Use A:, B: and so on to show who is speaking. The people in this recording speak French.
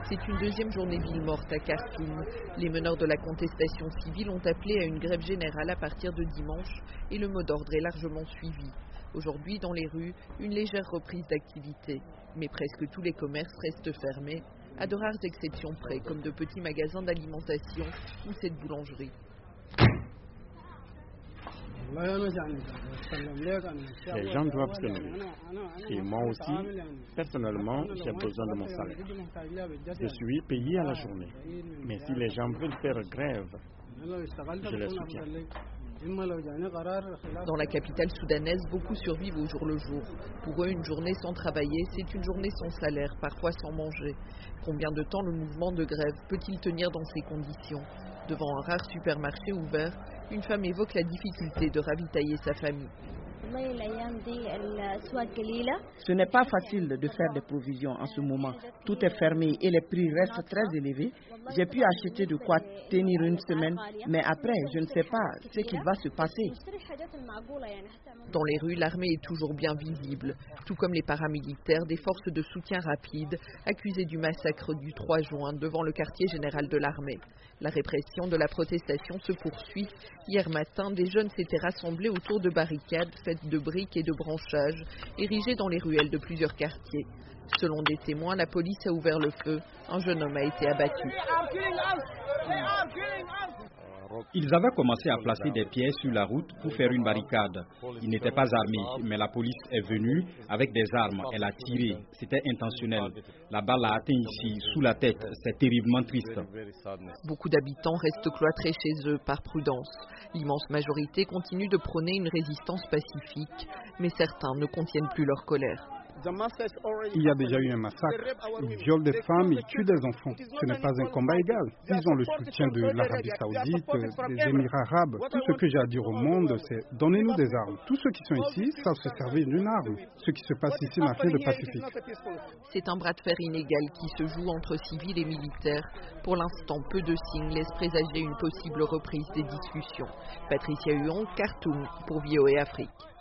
A: C'est une deuxième journée ville morte à Khartoum. Les meneurs de la contestation civile ont appelé à une grève générale à partir de dimanche et le mot d'ordre est largement suivi. Aujourd'hui, dans les rues, une légère reprise d'activité. Mais presque tous les commerces restent fermés, à de rares exceptions près, comme de petits magasins d'alimentation ou cette boulangerie.
B: Les gens doivent se nourrir. Et moi aussi, personnellement, j'ai besoin de mon salaire. Je suis payé à la journée. Mais si les gens veulent faire grève, je les soutiens.
A: Dans la capitale soudanaise, beaucoup survivent au jour le jour. Pour eux, une journée sans travailler, c'est une journée sans salaire, parfois sans manger. Combien de temps le mouvement de grève peut-il tenir dans ces conditions ? Devant un rare supermarché ouvert, une femme évoque la difficulté de ravitailler sa famille.
C: Ce n'est pas facile de faire des provisions en ce moment. Tout est fermé et les prix restent très élevés. J'ai pu acheter de quoi tenir une semaine, mais après, je ne sais pas ce qu'il va se passer.
A: Dans les rues, l'armée est toujours bien visible, tout comme les paramilitaires des forces de soutien rapide, accusés du massacre du 3 juin devant le quartier général de l'armée. La répression de la protestation se poursuit. Hier matin, des jeunes s'étaient rassemblés autour de barricades faites de briques et de branchages, érigées dans les ruelles de plusieurs quartiers. Selon des témoins, la police a ouvert le feu. Un jeune homme a été abattu.
D: Ils avaient commencé à placer des pierres sur la route pour faire une barricade. Ils n'étaient pas armés, mais la police est venue avec des armes. Elle a tiré. C'était intentionnel. La balle a atteint ici, sous la tête. C'est terriblement triste.
A: Beaucoup d'habitants restent cloîtrés chez eux par prudence. L'immense majorité continue de prôner une résistance pacifique, mais certains ne contiennent plus leur colère.
E: Il y a déjà eu un massacre. Ils violent des femmes, ils tuent des enfants. Ce n'est pas un combat égal. Ils ont le soutien de l'Arabie Saoudite, des Émirats arabes. Tout ce que j'ai à dire au monde, c'est donnez-nous des armes. Tous ceux qui sont ici savent se servir d'une arme. Ce qui se passe ici n'a rien de pacifique.
A: C'est un bras de fer inégal qui se joue entre civils et militaires. Pour l'instant, peu de signes laissent présager une possible reprise des discussions. Patricia Huon, Khartoum, pour VOA Afrique.